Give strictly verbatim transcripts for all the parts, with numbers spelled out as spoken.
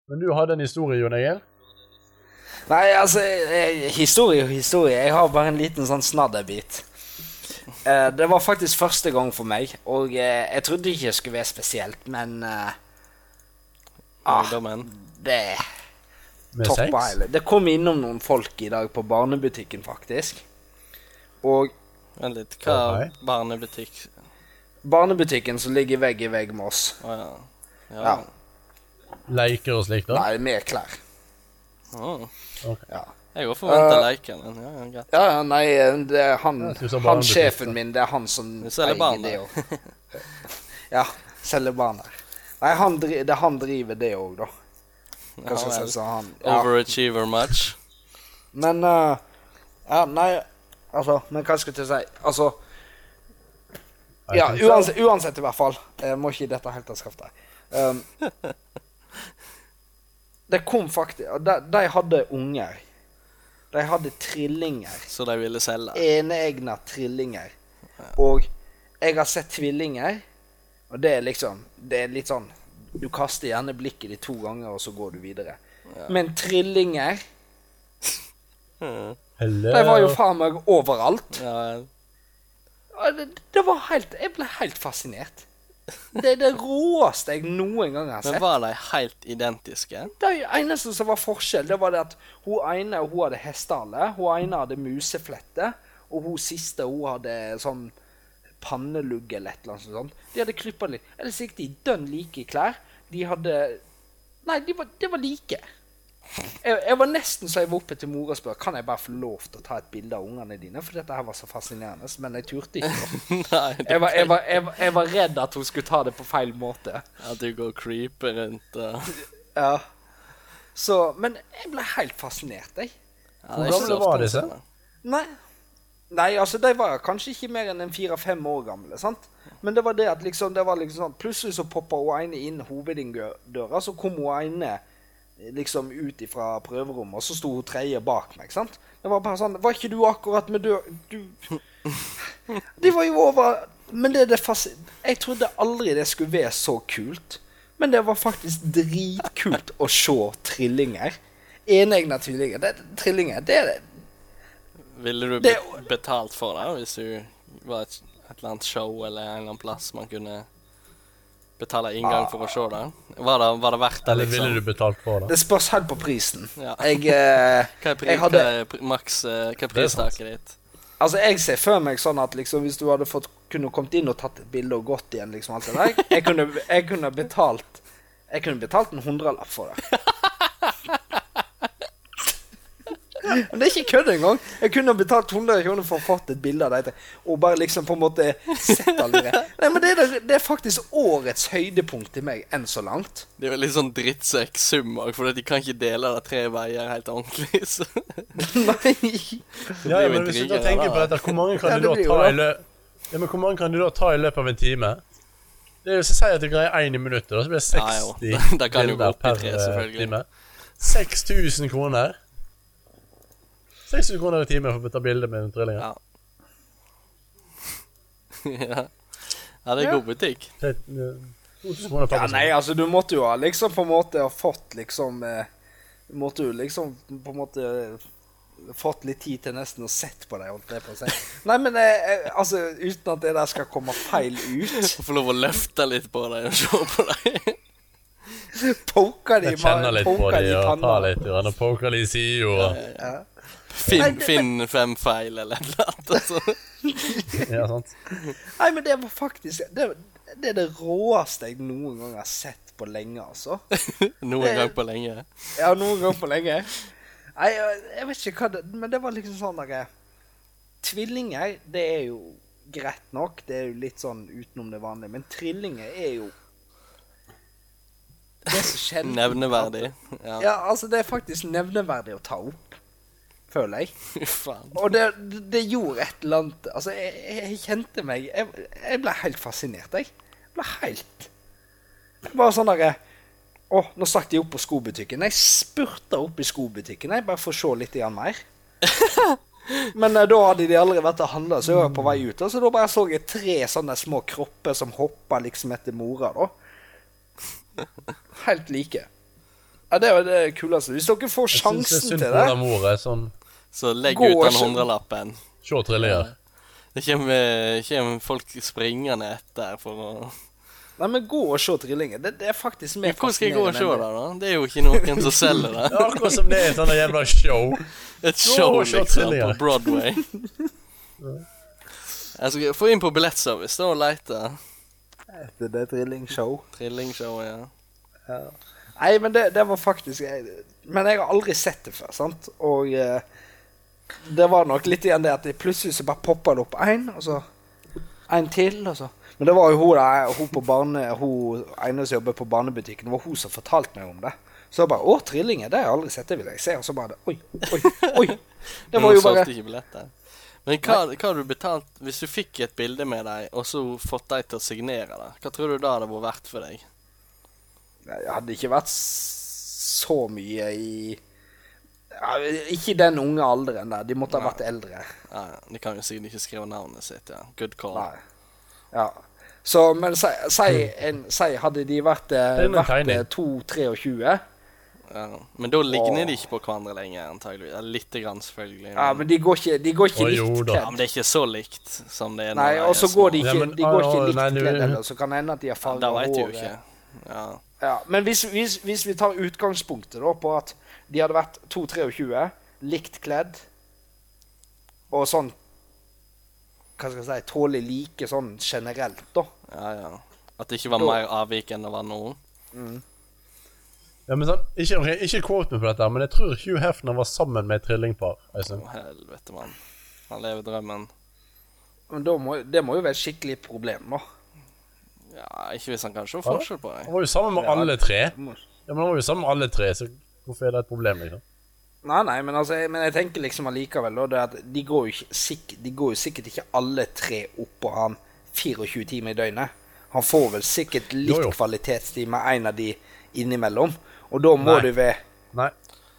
Men du hadde en historie, Jon Egil? Nei, altså, eh, historie og historie. Jeg har bare en liten sånn snadderbit. Eh, det var faktisk første gang for meg, og eh, jeg trodde ikke det skulle være spesielt, men eh, ah, det toppa hele. Det kom innom noen folk i dag på barnebutikken, faktisk. Og Vent litt, hva er barnebutikk? Barnebutikken som ligger vegg i vegg med oss. Å ja. Ja. Leker og slikt da? Nei, med klær. Oh. Okay. Ja. Jeg har forventet Uh, leker, men ja, ja, greit. Ja, ja, nei, det er han, Ja, så han barnebutikk, sjefen da. min, det er han som Du selger barn det der. også. Ja, selger barn der. Nei, han dri, det er han driver det også, da. Hva Ja, skal jeg vel. si, så han, ja. Overachiever much. Men, uh, ja, nei, altså, men hva skal jeg si? Altså, ja, uansett, uansett i hvert fall. Jeg må ikke dette helt av skaftet. Um, det kom faktisk, de, de hadde unger. De hadde trillinger. Så de ville selge. Enegna trillinger. Og jeg har sett tvillinger, og det er liksom, det er litt sånn, du kaster gjerne blikket de to ganger, og så går du videre. Ja. Men trillinger, Hello. de var jo faen meg overalt. Ja, Ja, Det, det var helt, jeg ble helt fascinert. Det er det råeste jeg noen gang har men sett. var de helt identiske? Det eneste som var forskjell, det var det at hun ene, hun hadde hestehale, hun ene hadde museflette, og hun siste, hun hadde sånn pannelugg eller et eller annet sånt. De hadde klippet litt. Eller så gikk de dønn like klær. De hadde, nei, de var, de var like. Jeg, jeg var nesten så jeg var oppe til mor og spør, kan jeg bare få lov til å ta et bilde av ungene dine? For dette her var så fascinerende, men jeg turte ikke. Nei, det Jeg var, jeg, var, jeg, var, jeg var redd at hun skulle ta det på feil måte. at du går creeper rundt og... Ja. Så, men jeg ble helt fascinert, jeg. Ja, Hvor det er ikke gamle så ofte var man disse? ser det. Nei. Nei, altså, de var kanskje ikke mer enn en fire-fem år gamle, sant? Men det var det at liksom, det var liksom sånn, plutselig så poppet hun ene inn hovedinngjødøra, så kom hun ene liksom ut ifra prøverommet, og så sto hun tredje bak meg, sant? Det var bare sånn, var ikke du akkurat med dør... Du... De var jo over... Men det er det fast... Jeg trodde aldri det skulle være så kult. Men det var faktisk dritkult å se trillinger. Enegna tvillinger. Det, trillinger, det er det. Ville du Det- be betalt for det hvis du var et, et eller annet show eller en eller annen plass man kunne betale inngang for å se det? Var det, var det verdt det, Eller liksom? ville du betalt for det? Det spørs helt på prisen. Ja. Jeg, eh, Hva er, pri jeg hadde... hva er pri maks, eh, hva er pristaket ditt? Altså, jeg ser før meg sånn at liksom, hvis du hadde fått, kunne kommet inn og tatt et bilde og gått igjen, liksom, alt det der, jeg kunne, jeg kunne betalt, jeg kunne betalt en hundrelapp for det. Men det er ikke kødd engang. Jeg kunne betalt hundre kroner for å få et bilde av dette, og bare liksom på en måte sett alle det. Nei, men det er, det er faktisk årets høydepunkt til meg, enn så langt. Det er jo litt sånn drittsekk-sum også, for de kan ikke dele det tre veier helt ordentlig, så... Nei. Ja, jo men hvis du da intriger, tenker da. på dette, hvor mange kan Ja, du det da blir jo ta da. i løpet... Ja, men hvor mange kan du da ta i løpet av en time? Det er jo så å si at du greier en i minuttet, da, så blir det Ja, jo. seksti Da kan du gå bilder opp i per tre, eh, selvfølgelig. time. seks tusen kroner. seks tusen kroner i time for å ta bilder med en trilling. Ja. ja. Ja, det er Ja. god butikk. to tusen kroner per Ja, nei, altså, du måtte jo ha liksom på en måte ha fått liksom eh, Du måtte jo liksom på en måte eh, fått litt tid til nesten å sett på deg, holdt jeg på å si. Nei, men eh, eh, altså, uten at det der skal komme feil ut, Få lov å løfte litt på deg og se på deg. poker de Jeg kjenner litt på poker de de i og panna. tar litt, og poker de i siden, og... Ja. Finn, Nei, det- finn fem feil eller et eller annet. Altså. Ja, sant. Nei, men det var faktisk det, det er det råeste jeg noen gang har sett på lenge, altså. Noen Det- gang på lenge. Ja, noen gang på lenge. Nei, jeg, jeg vet ikke hva det... Men det var liksom sånn der... eh, Tvillinger, det er jo greit nok. Det er jo litt sånn utenom det vanlige. Men trillinger er jo... Det er så sjelden. Nevneverdig. Ja. Ja, altså det er faktisk nevneverdig å ta opp, føler jeg. Fy faen. Og det, det gjorde et eller annet... Altså, jeg, jeg kjente meg... Jeg, jeg ble helt fascinert, jeg. Jeg ble helt... Bare sånn der... Åh, nå stakk de opp på skobutikken. Jeg spurte opp i skobutikken, jeg, bare for å se litt igjen mer. Men eh, da hadde de allerede vært og handlet, så jeg var på vei ut. Og så da bare så jeg tre sånne små kropper som hoppet liksom etter mora, da. Helt like. Ja, det er det kuleste. Hvis dere får Jeg synes det sjansen er synd til på det. den moret, sånn. Så legg Gå ut den og- hundrelappen. Se trillinger. Det kommer, kommer folk springende etter for å... Nei, men gå og se trillinger. Det, det er faktisk mer Hvor skal jeg gå og se enn det, da? Det er jo ikke noen som selger det. Ja, akkurat som det er et sånn jævla show. Et show, og se liksom, trillinger. på Broadway. Jeg skal få inn på billettservice da og lete. Det, det er trillingshow. Trillingshow, ja. Ja. Nei, men det, det var faktisk jeg, Men jeg har aldri sett det før, sant? Og eh, det var nok litt igjen det at det plutselig så bare poppet det opp en, og så en til, og så. Men det var jo hun, der, hun på barne, hun ene som jobbet på barnebutikken, det var hun som fortalte meg om det. Så jeg bare, å, trillinger, det har jeg aldri sett, det vil jeg se. Og så bare, oi, oi, oi. Det var jo bare... Ikke billetter. Men hva, hva har du betalt, hvis du fikk et bilde med deg, og så fått deg til å signere det? Hva tror du da det var verdt for deg? Jeg hadde ikke vært så mye i... Ja, ikke i den unge alderen der, de måtte ha vært eldre. Ja, de kan jo sikkert ikke skrive navnet sitt, ja. Good call. Nei. Ja. Så, men si, si, en, si hadde de vært, eh, Det er en vært tegning. to tjuetre, Ja. Men da ligner Åh. de ikke på hverandre lenger, antageligvis. Ja, litt grann, selvfølgelig. ja, men de går ikke, de går ikke Å, jo likt da. Ja, men det er ikke så likt som det er Nei, når de og så er går de små. ikke, Ja, men- de går ikke å, likt nei, du- kledd heller, så kan det hende at de har Ja, farget det vet du jo håret. ikke. Ja. Ja, men hvis, hvis, hvis vi tar utgangspunktet da på at de hadde vært to tjuetre, likt kledd, og sånn, hva skal jeg si, tålig like sånn generelt da. Ja, ja. At det ikke var Da- mer avvik enn det var nå. Ja, men sånn, ikke, ok, ikke quote meg på dette, men jeg tror Hugh Hefner var sammen med et trillingpar. Å, Altså. helvete, mann. Han lever drømmen. Men da må, det må jo være et skikkelig problem da. Ja, ikke hvis han kan se forskjell på deg. Han var jo sammen med Ja. alle tre. Må- Ja, men han var jo sammen med alle tre, så hvorfor er det et problem, liksom? Nei, nei, men, altså, jeg, men jeg tenker liksom allikevel da, det at de går, jo ikke, sikk, de går jo sikkert ikke alle tre opp på han tjuefire timer i døgnet. Han får vel sikkert litt Jo, jo. kvalitetstid med en av de innimellom, og da må Nei. du være... Nei.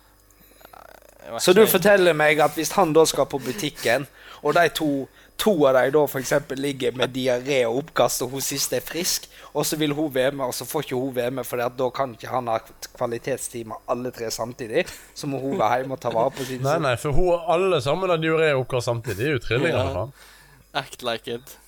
Jeg vet Så du ikke. forteller meg at hvis han da skal på butikken, og de to, to av dem da for eksempel ligger med diaré og oppkast, og hun siste er frisk, og så vil hun være med, og så får ikke hun være med, for da kan ikke han ha kvalitetstid med alle tre samtidig, så må hun være hjemme og ta vare på sin Nei, nei, for hun, alle sammen har diaré-oppkast samtidig. Det er jo trillinger, Ja. for faen. Act like it.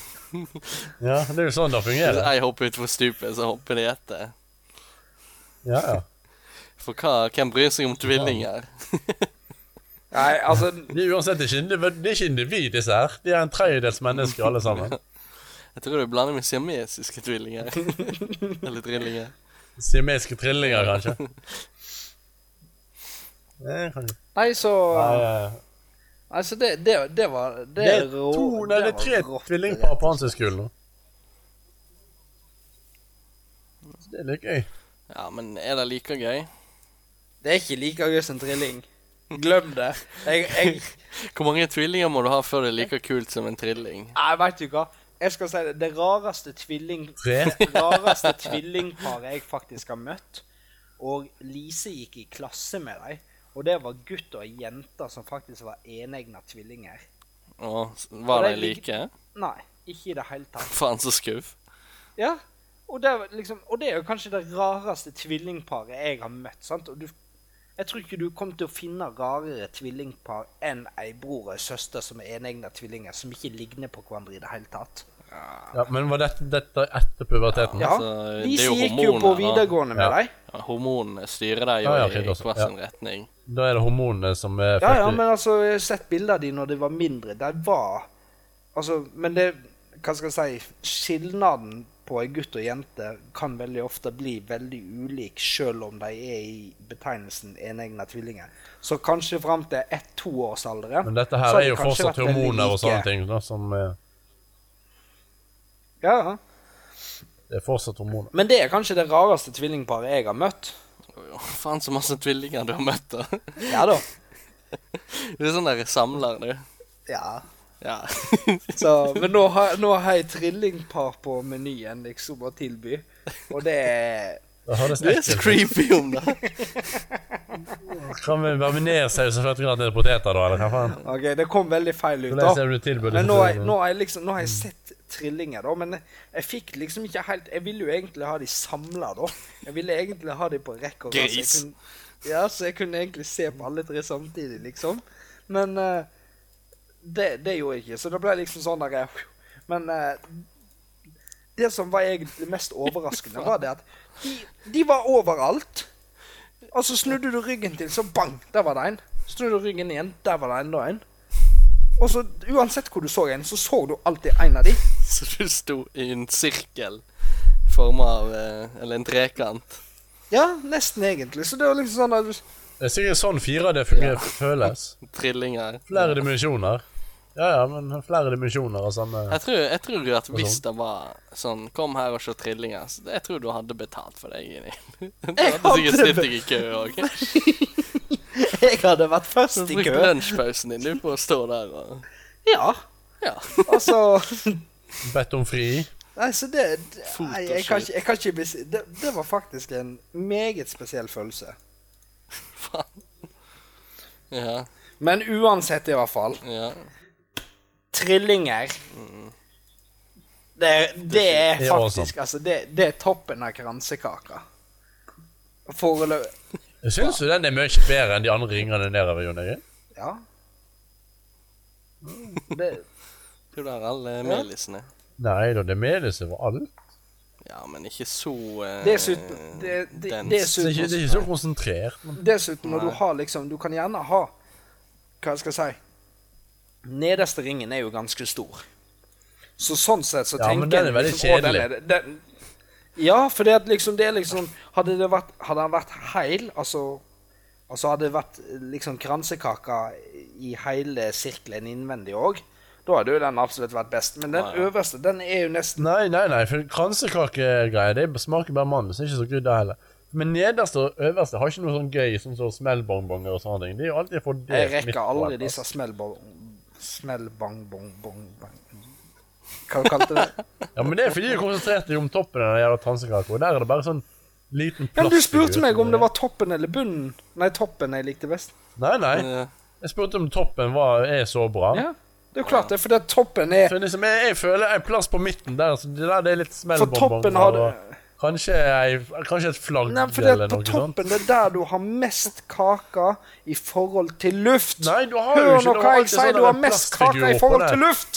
Ja, det er jo sånn det Hvis fungerer. jeg hopper ut for stupet, så hopper de etter. Ja, ja. For hva, hvem bryr seg om tvillinger? Nei, altså, De er uansett ikke, individ, det er ikke individ, disse her. De er en tredjedels mennesker, alle sammen. Jeg tror du blander med siamesiske tvillinger. Eller trillinger. Siamesiske trillinger, kanskje. Eh, kanskje. nei, så... Nei, eh, Altså, det, det, det var... Det, det er rå- to, nei, det er var tre rått, tvillingpar på handelshøyskolen nå. Så det er litt gøy. Ja, men er det like gøy? Det er ikke like gøy som trilling. Glem det. Jeg, jeg, Hvor mange tvillinger må du ha før det er like kult som en trilling? jeg vet du hva. Jeg skal si det. Det rareste tvilling... Tre. rareste tvillingparet jeg faktisk har møtt, og Lise gikk i klasse med dem, og det var gutt og jenter som faktisk var enegna tvillinger. Og Og var de de lig- like? Nei, ikke i det hele tatt. Faen så skuff. Ja, og det, var liksom, og det er jo kanskje det rareste tvillingparet jeg har møtt, sant? Og du, jeg tror ikke du kommer til å finne rarere tvillingpar enn ei bror og ei søster som er enegna tvillinger, som ikke ligner på hverandre i det hele tatt. Ja, men var dette, dette etter puberteten? Ja, Altså, det er Lise jo gikk jo på hormoner, da. videregående med Ja. deg. Ja, hormonene styrer deg jo Ja, ja, i fint også. hver Ja. sin retning. Da er det hormonene som er Ja, ja, først i- men altså, jeg har sett bilder av de når de var mindre. De var, altså, men det, hva skal jeg si, skillnaden på en gutt og jente kan veldig ofte bli veldig ulik, selv om de er i betegnelsen enegna tvillinger. Så kanskje frem til ett-to års alderen. Men dette så her har er de jo kanskje fortsatt vært veldig hormoner og like. sånne ting da, som eh, Ja, ja. det er fortsatt hormoner. Men det er kanskje det rareste tvillingparet jeg har møtt. Å, faen så masse tvillinger du har møtt da. Ja da. Du er sånn der samler, du. Ja. Ja. Så, men nå har, nå har jeg trillingpar på menyen liksom å tilby. Og det er... Det høres Du er så ekkelt ut. creepy om det. Kan vi varminere seg så først grad til poteter da, eller hva faen? Ok, det kom veldig feil ut Hvordan da. ser du tilbudet? Men nå har jeg, nå har jeg liksom, nå har jeg sett trillinger da, men jeg, jeg fikk liksom ikke helt, jeg ville jo egentlig ha de samlet da. Jeg ville egentlig ha de på rekke og rad, så jeg Gris. kunne, ja, så jeg kunne egentlig se på alle tre samtidig liksom. Men uh, det, det gjorde jeg ikke, så det ble liksom sånn der, uh, men uh, det som var egentlig mest overraskende var det at de, de var overalt. Altså snudde du ryggen til, så bang, der var det en. Snudde du ryggen igjen, der var det enda en. Og så uansett hvor du så en, så så du alltid en av de. Så du sto i en sirkel i form av, eh, eller en trekant. Ja, nesten egentlig. Så det var liksom sånn at du... Det er sikkert sånn fire det fungerer, føles. Trillinger. Flere dimensjoner. Ja, ja, men flere dimensjoner av samme... Jeg tror, jeg tror at hvis sånn. det var sånn, kom her og se trillinger, så jeg tror du hadde betalt for deg. Du Jeg hadde sikkert hadde stilt deg i kø også. Jeg hadde vært først Så i brukte kø. lunsjpausen din du på å stå der og... Ja, Ja. altså... Bedt om fri. Nei, så det... det nei, jeg, kan ikke, jeg kan ikke besi... Det, det var faktisk en meget spesiell følelse. Faen. Ja, Men uansett i hvert fall, ja. trillinger, det, det er Det er faktisk, altså, det, det er toppen av kransekaka. Forelø... Jeg synes jo den er mye bedre enn de andre ringene nedover, Jon Egil. Ja. Det... Du der alle melisene. Nei da, det medes over alt. Ja, men ikke så... Eh, Dessuten, det, det, dens. Det er dessuten, ikke, det er ikke så konsentrert. Men... dessuten når du har liksom, du kan gjerne ha, hva skal jeg si, nederste ringen er jo ganske stor. Så sånn sett så Ja, tenker men den er jeg veldig liksom, å, den kjedelig. er- den, ja, for det, at liksom, det er liksom, hadde det vært, hadde den vært heil, altså, altså hadde det vært liksom kransekaka i hele sirkelen innvendig også, da hadde jo den absolutt vært best. Men den Ja, ja. øverste, den er jo nesten... Nei, nei, nei, for kransekakegreier, det smaker bare mann, så det er ikke så gøy det heller. Men nederste og øverste har ikke noe sånn gøy, sånn som smellbongbonger og sånne ting. De er jo alltid fordelt Jeg midt rekker på aldri alt, disse altså. smellbong... Smellbang-bong-bong... Hva kalte du det? Ja, men det er fordi du konsentrerte deg om toppen av den jævla kransekake, og der er det bare sånn liten Ja, men du plastfigur spurte meg som om det var toppen eller bunnen. Nei, toppen jeg likte best. Nei, nei, Ja. jeg spurte om toppen var, er så bra. Ja, det er jo klart det, for det toppen er... For liksom, jeg, jeg føler en plass på midten der, så det der det er litt For toppen smellbongbonger, har du... og kanskje, ei, kanskje et flagg Nei, for det eller er på noe sånt. toppen, det er der du har mest kaka i forhold til luft. Nei, du har jo Hør ikke, nå du hva har jeg alltid sier, sånn du har der mest plastfigur kaka i oppå forhold der. til luft.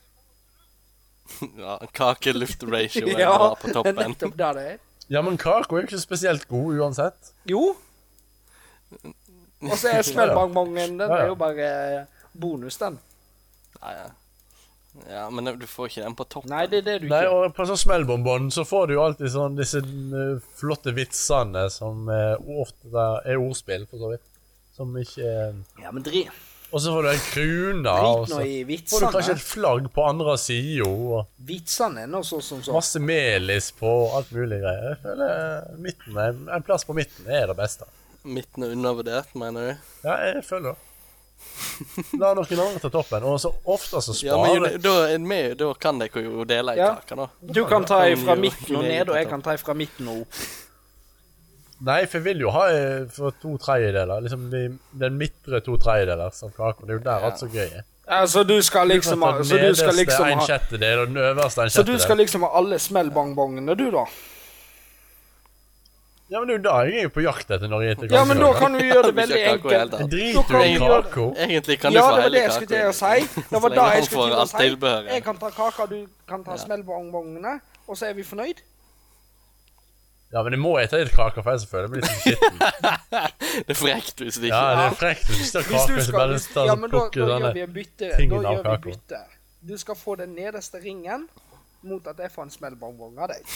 Ja, kake-luft-ratio er Ja, bra på det er toppen. nettopp der det er. Ja, men kaka er jo ikke spesielt god uansett. Jo. Og så er smellbongbongen, den Ja, ja. er jo bare bonus, den. Ja, ja. Ja, men du får ikke den på toppen. Nei, det er det du Nei, ikke... og på sånn smellbonbon så får du jo alltid sånn disse eh, flotte vitsene som eh, ofte er ordspill, for så vidt. Som ikke eh, Ja, men dri... Og så får du en krone, og Drit nå så i får du vitsene. kanskje et flagg på andre siden, og Vitsene er nå så som så. masse melis på alt mulig greier. Jeg føler eh, midten er, en plass på midten er det beste. Midten er undervurdert, mener du? Ja, jeg føler det. La noen andre til toppen, og så ofte så Ja, men sparer jo, da, er det med, da kan dere jo dele i Ja. kaka, da. Du kan ta Kan fra jo midten og din egen ned, og jeg topp. kan ta fra midten og opp. Nei, for jeg vil jo ha eh, for to tredjedeler, liksom de, den midtre to tredjedeler som kake. Det er jo der alt så gøy er. Altså, du skal liksom ha... Den Så du skal nederste liksom en ha... sjettedel, og den øverste en Så du sjettedel. skal liksom ha alle smellbongbongene, du da? Ja, men det er jo da jeg er jo på jakt etter når jeg heter Ja, men da kan du gjøre det Vi veldig skal ikke ha enkelt. helt Jeg annet. driter Da kan jo i vi gjøre- kako. Egentlig kan du Ja, få det var hele det jeg skulle til å si. Det var Så da lenge jeg han skulle får til å alt si. tilbehøret. Jeg kan ta kaka, du kan ta smellbongbongene, og så er vi fornøyd. Ja, men det må jeg ta litt kake, for ellers føler jeg meg litt sånn skitten. Det er frekt hvis det Ja, ikke det er frekt hvis du tar Hvis du kake, så skal, bare hvis, ta ja, og men da, plukke da gjør sånne vi en bytte. tingen Da av gjør vi kaka. bytte. Du skal få den nederste ringen mot at jeg får en smellbongbong av deg.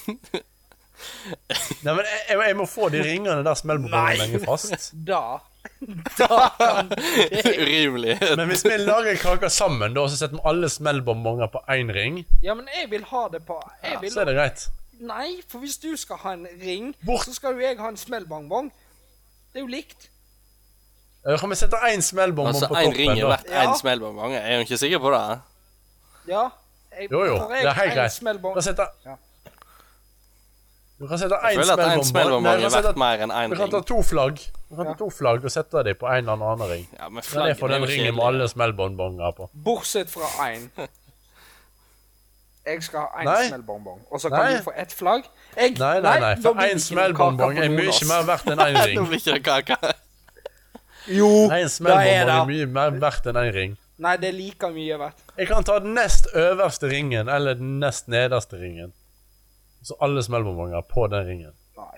Nei, men jeg, jeg, jeg må få de ringene der smellbonbongene Nei. henger fast. Da. Da kan det. Urimelig. Men hvis vi lager kaker sammen, da, så setter vi alle smellbonbonger på én ring, Ja, men jeg vil ha det på jeg vil, så er det greit. Nei, for hvis du skal ha en ring, Bort. så skal jo jeg ha en smellbongbong. Det er jo likt. Ja, kan vi sette én smellbonbong Altså, på en ring toppen, er da? verdt Ja. en smellbonbong. Jeg er jo ikke sikker på det. Ja. Jeg, Jo, jo, får jeg det er helt en greit. smellbong- Du kan sette Ja. Du kan sette Jeg én føler at en smellbonbong smellbonbong Nei, er du kan verdt sette- mer enn en Du kan ta ring. to flagg Du kan Ja. ta to flagg og sette dem på en eller annen ring. Ja, men Men jeg flaggen får er den jo ringen med kjedelig. alle smellbonbonger på. Bortsett fra én. Jeg skal ha en Nei. smellbonbong, og så kan Nei. du få ett flagg. Jeg, Nei, nei, nei, da for blir det en ikke smellbonbong kake på er mye Nordås. mer verdt enn en Nå ring. blir ikke det kake. Jo, En da er smellbonbong det. er mye mer verdt enn en ring. Nei, det er like mye verdt. Jeg kan ta den nest øverste ringen, eller den nest nederste ringen. Så alle smellbonbonger på den ringen. Nei.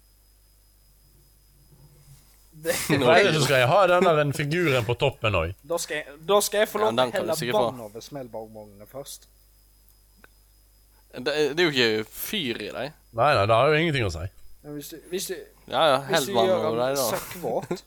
Det, For ellers så skal jeg ha den der en figuren på toppen også. da, skal jeg, da skal jeg få Ja, lov den til å kan du helle sikkert få. vann over smellbonbongene først. Det, det er jo ikke fyr i deg. Nei, nei, det har jo ingenting å si. Men hvis du, hvis du, Ja, ja, hvis helt du vann gjør over deg den da. søkkvåt,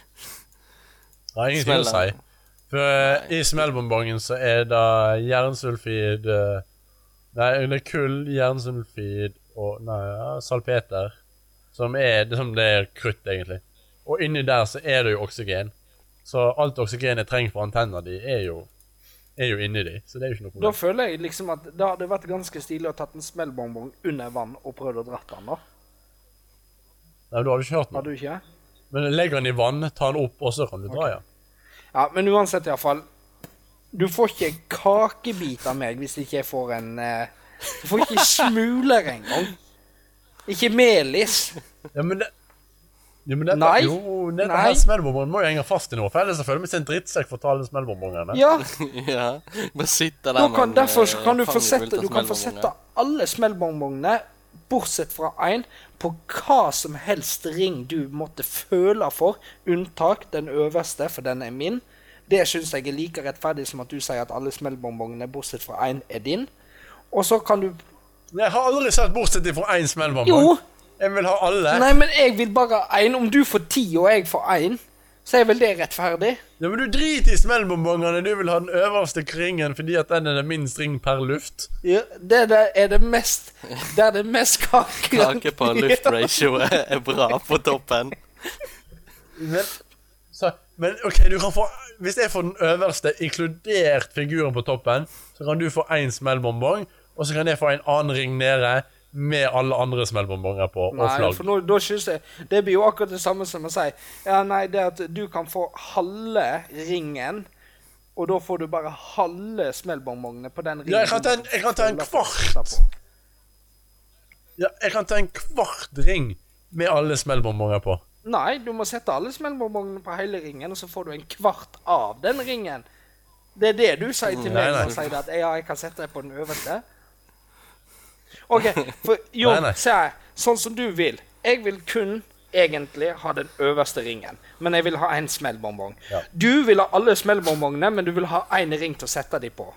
Det har ingenting å si. Smeller. For eh, i smellbonbongen så er det jernsulfid eh, Nei, det er kull, jernsulfid og nei, ja, salpeter. Som er det, som det er krutt, egentlig. Og inni der så er det jo oksygen. Så alt oksygen jeg trenger for antenna di, er jo, er jo inni de. Så det er jo ikke noe da problem. føler jeg liksom at det hadde vært ganske stilig å tatt en smellbonbong under vann og prøvd å dratt den da. Nei, du har jo ikke hørt Har noe. du ikke? Men legg den i vann, ta den opp, og så kan du dra, ja. Ja, men uansett i hvert fall, du får ikke kakebit av meg hvis ikke jeg får en, eh, du får ikke smuler engang. Ikke melis. Ja, men det... Ja, men dette, Nei. Jo, dette Nei. her smellbonbongen må jo henge fast i noe, for ellers så føler jeg meg som en drittsekk for å ta alle smellbonbongene. Ja, Ja, bare sitte der da kan, med en, derfor eh, kan du få fanget fullt sette, av du kan få smellbonbonger. sette alle smellbonbongene, bortsett fra en, på hva som helst ring du måtte føle for, unntak den øverste, for den er min. Det synes jeg er like rettferdig som at du sier at alle smellbonbongene, bortsett fra en, er din. Og så kan du... Jeg har aldri sett bortsett fra én smellbonbong. Jo! Jeg vil ha alle. Nei, men jeg vil bare ha en. Om du får ti og jeg får en, så er vel det rettferdig? Ja, men du driter i smellbonbongene. Du vil ha den øverste ringen fordi at den er det minst ring per luft. Ja, det der er det mest, det er det mest kake. Kake på luftratio er, er bra på toppen. Men, så, men ok, du kan få... Hvis jeg får den øverste, inkludert figuren på toppen, så kan du få en smellbonbong, og så kan jeg få en annen ring nede med alle andre smellbonbonger på, og Nei, flagg. for nå, da synes jeg, det blir jo akkurat det samme som å si, ja, nei, det at du kan få halve ringen, og da får du bare halve smellbonbongene på den ringen. Ja, jeg kan ta en, jeg kan ta en du føler for å kvart. sette på. Ja, jeg kan ta en kvart ring med alle smellbonbonger på. Nei, du må sette alle smellbonbongene på hele ringen, og så får du en kvart av den ringen. Det er det du sier til Nei, meg, nei. og sier at ja, jeg kan sette deg på den øverste. Ok, for jo, Nei, nei. se her, sånn som du vil. Jeg vil kun egentlig ha den øverste ringen, men jeg vil ha en smellbonbong. Ja. Du vil ha alle smellbonbongene, men du vil ha en ring til å sette de på.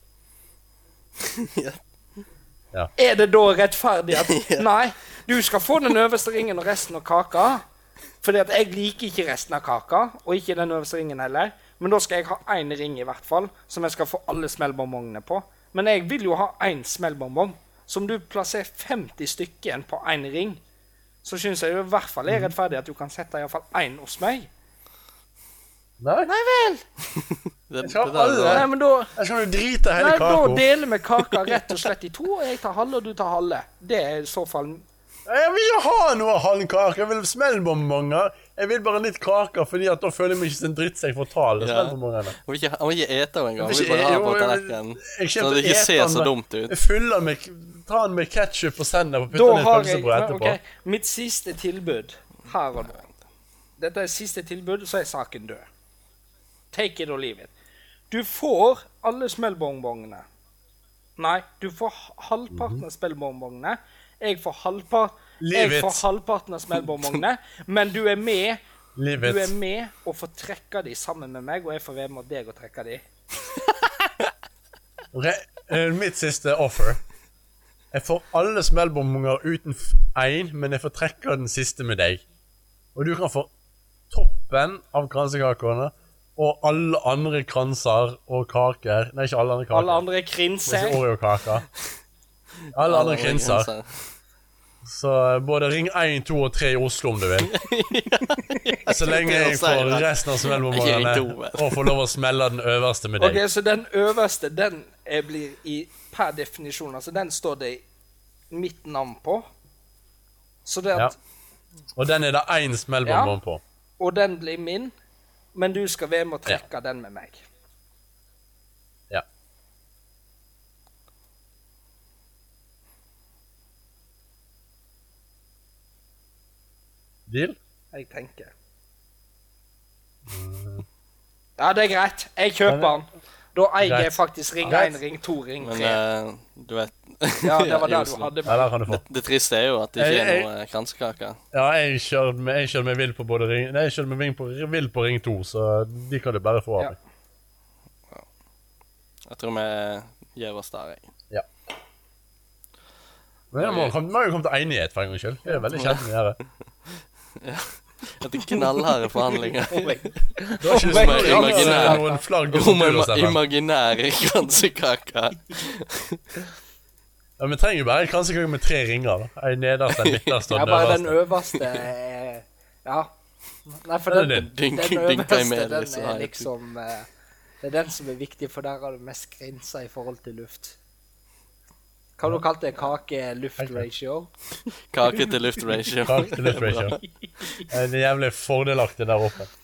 Ja. Ja. Er det da rettferdig at nei, du skal få den øverste ringen og resten av kaka? Fordi at jeg liker ikke resten av kaka, og ikke den øverste ringen heller. Men da skal jeg ha en ring i hvert fall, som jeg skal få alle smellbonbongene på. Men jeg vil jo ha en smellbonbong. Som du plasserer femti stykken på en ring, så synes jeg jo i hvert fall er rettferdig at du kan sette i hvert fall en hos meg. Nei, Nei vel! Det, Jeg skal det der alle. var- Nei, men da, jeg skal jo drite hele nei, da kaka. deler vi kaka rett og slett i to, og jeg tar halve, og du tar halve. Det er i så fall... Jeg vil ikke ha noe halvkake. Jeg vil ha smellbonbonger. Jeg vil bare litt kaker, fordi at da føler jeg meg ikke som en drittsekk for å ta alle Ja. smellbonbongene. Han vil ikke, han vil ikke ete henne engang. Han Jeg vil vil bare ikke- ha på jo, jeg- tallerkenen. jeg Så kjøper det ikke ser så etende. dumt ut. Jeg fyller med, ta den med ketchup og sennep og Da putter den i har jeg... pølsebrød etterpå. ok, mitt siste tilbud her og nå. Dette er siste tilbud, så er saken død. Take it or leave it. Du får alle smellbonbongene. Nei, du får halvparten av smellbonbongene. Jeg får, halvpart, Leave jeg it. får halvparten av smellbonbongene, men du er med Livet. Du er med og får trekke de sammen med meg, og jeg får være med deg og trekke de. Ok, eh, mitt siste offer. Jeg får alle smellbonbonger uten én, men jeg får trekke den siste med deg. Og du kan få toppen av kransekakene og alle andre kranser og kaker. Nei, ikke alle andre kaker. Alle andre Det er krinser. ikke Oreo-kaker. Alle andre krinser. Så eh, både ring én, to og tre i Oslo om du vil. Så lenge jeg får resten av Ikke smellbonbongene ring to, vel. og får lov å smelle den øverste med Ok, deg. så den øverste, den er, blir i per definisjon, altså den står det mitt navn på. Så det Ja. at, Og den er det én smellbonbon på. og den blir min, men du skal være med å trekke den med meg. Ja. Deal? Jeg tenker. Ja, det er greit. Jeg kjøper den. Da eier jeg faktisk ring én, ring to, ring tre. Men uh, du vet... Ja, det var det du hadde. Ja, der kan du få. Det, det triste er jo at det ikke er noe kransekake. Ja, jeg kjører med, jeg kjører med vill på både ring... Nei, jeg kjører med på, vill på ring to, så de kan du bare få av meg. Ja. Jeg tror vi gir oss der, jeg. Ja. Men jeg må, må jo komme til enighet for en gang skyld. Det er veldig kjent med å gjøre. Ja. At det knallharde forhandlinger. Det var ikke Om imaginær, noen flagg om imaginære kransekake. Ja, men vi trenger jo bare en kransekake med tre ringer, da. En nederste, en midterste og ja, den bare øverste. den øverste er, ja. Nei, for den, den, den, den øverste, den er liksom uh, det er den som er viktig, for der har du mest grenser i forhold til luft. Hva har du kalt det? Kake-luft-ratio? Kake til luft-ratio. Kake til luft-ratio. Det er jævlig fordelaktig der oppe.